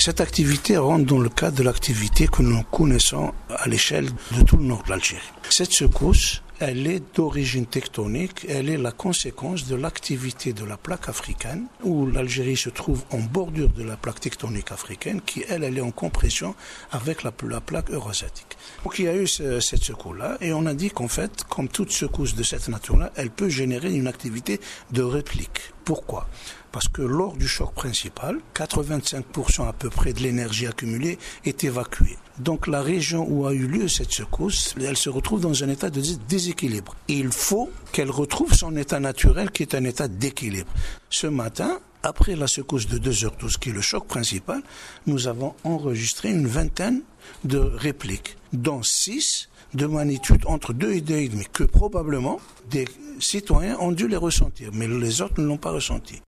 Cette activité rentre dans le cadre de l'activité que nous connaissons à l'échelle de tout le nord de l'Algérie. Cette secousse, elle est d'origine tectonique, elle est la conséquence de l'activité de la plaque africaine, où l'Algérie se trouve en bordure de la plaque tectonique africaine, qui elle est en compression avec la plaque eurasiatique. Donc il y a eu cette secousse-là, et on a dit qu'en fait, comme toute secousse de cette nature-là, elle peut générer une activité de réplique. Pourquoi ? Parce que lors du choc principal, 85% à peu près de l'énergie accumulée est évacuée. Donc la région où a eu lieu cette secousse, elle se retrouve dans un état de déséquilibre. Et il faut qu'elle retrouve son état naturel qui est un état d'équilibre. Ce matin, après la secousse de 2h12, qui est le choc principal, nous avons enregistré une vingtaine de répliques, dont 6 de magnitude entre 2 et 2,5, que probablement des citoyens ont dû les ressentir, mais les autres ne l'ont pas ressenti.